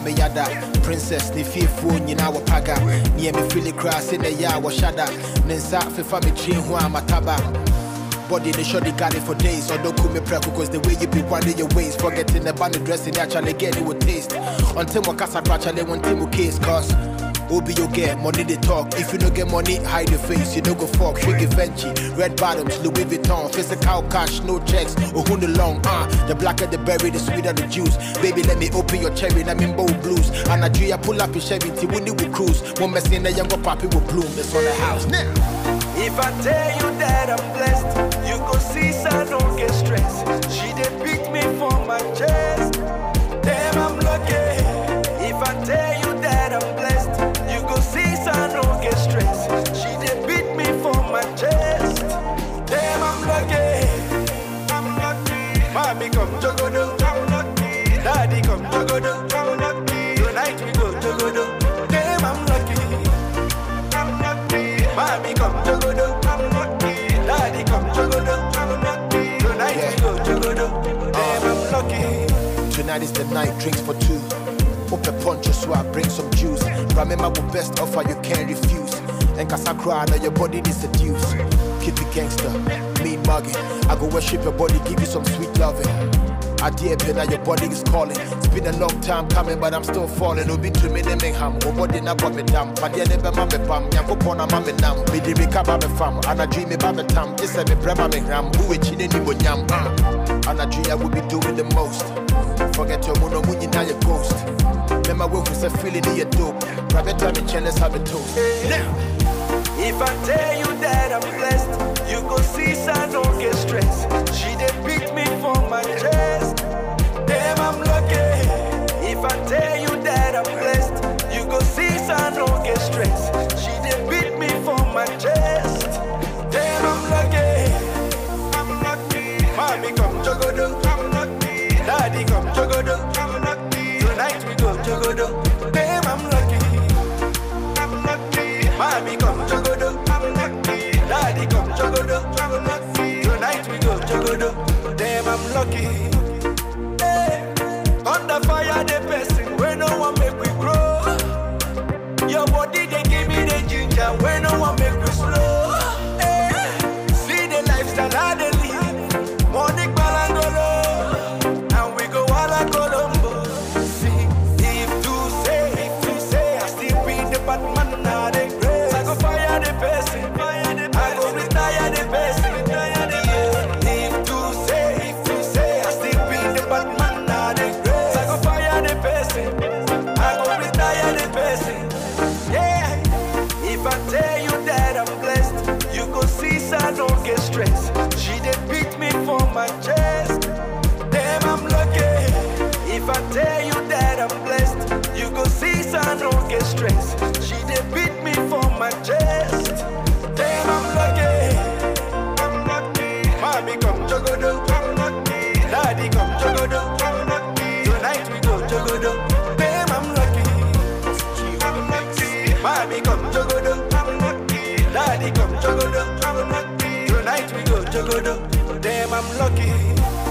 me yada. Princess, ni fearful, you know, paga. Near me feel it grass in the ya was shada. Nensa, for me, chin, who I'm a taba. Body the shoddy got it for days. So don't call me prep because the way you be winding your waist. Forgetting the band dressing, actually get it with taste. Until my casa actually want Timo case, cause Obi you get money they talk. If you don't get money, hide your face. You don't go fuck, Shiggy Venchi, red bottoms, Louis Vuitton, physical cash, no checks, or who the long, the blacker the berry, the sweeter the juice. Baby, let me open your cherry, I'm in bold blues. And I pull up your Chevy, when you will cruise. One mess in the younger poppy will bloom. It's on the house now. If I tell you that I'm blessed, you go see, so don't get stressed. She did beat me for my chest. Damn, I'm lucky. If I tell you that I'm blessed, you go see, so don't get stressed. She did beat me for my chest. Damn, I'm lucky. I'm lucky. Mommy come jogodo, I'm lucky. Daddy come jogodo, I'm lucky. Tonight we go jogodo. Damn, I'm lucky. I'm lucky. Mommy come jogodo, I'm lucky. Daddy come jogodo, I'm lucky. Tonight we go jogodo. Damn, I'm lucky. Tonight is the night, drinks for two. Open poncho so I bring some juice. Remember the best offer you can't refuse. And cause I cry now your body is seduced. Keep it gangster, mean mugging. I go worship your body, give you some sweet loving. I dear pin now your body is calling. It's been a long time coming but I'm still falling. Obi to me the mengham, body na kwa me dam. But yeah never mame pam, yanko pona mame nam. Me di recover me fam, and I dream about me tam. This every brema me gram, who we chine ni mo nyam. And I dream I will be doing the most. Forget your mono when you now your ghost. Remember when we said feeling in your dope. Private time and chillers have a toast. Now, if I tell you that I'm blessed, you go see, so don't get stressed. She did beat me for my chest. Damn, I'm lucky. If I tell you that I'm blessed, you go see, so don't get stressed. She did beat me for my chest. Damn, I'm lucky. I'm lucky. Mommy come jogodo, I'm lucky. Daddy come jogodo, I'm lucky. Tonight we go jogodo. Damn, I'm lucky. I'm lucky. Mommy come jogodo, I'm lucky. Daddy come jogodo, I'm lucky. Tonight we go jogodo. Damn, I'm lucky. Hey. Under fire the person, when no one make we grow. Your body they give me the ginger, when no one make we slow. Hey. See the lifestyle I dey live. Money balangolo, and we go all Colombo. See, if you say, I still be the Batman now they grace. I go fire the person, I go retire the person. If you say, I still be the Batman now they grace. I go fire the person, I go retire the person. Yeah, if I tell you that I'm blessed, you go see, so don't get stressed. She did beat me for my chest. Damn, I'm lucky. If I tell you that I'm blessed, you go see, so don't get stressed. She did beat me for my chest. Damn, I'm lucky. I'm lucky. Mommy come jogodo, I'm lucky. Daddy come jogodo, I'm lucky. Tonight we go jogodo. Damn, I'm lucky. I'm lucky. Mommy come jogodo, I'm lucky. Daddy come jogodo, I'm lucky. Tonight we go jogodo. Damn, I'm lucky.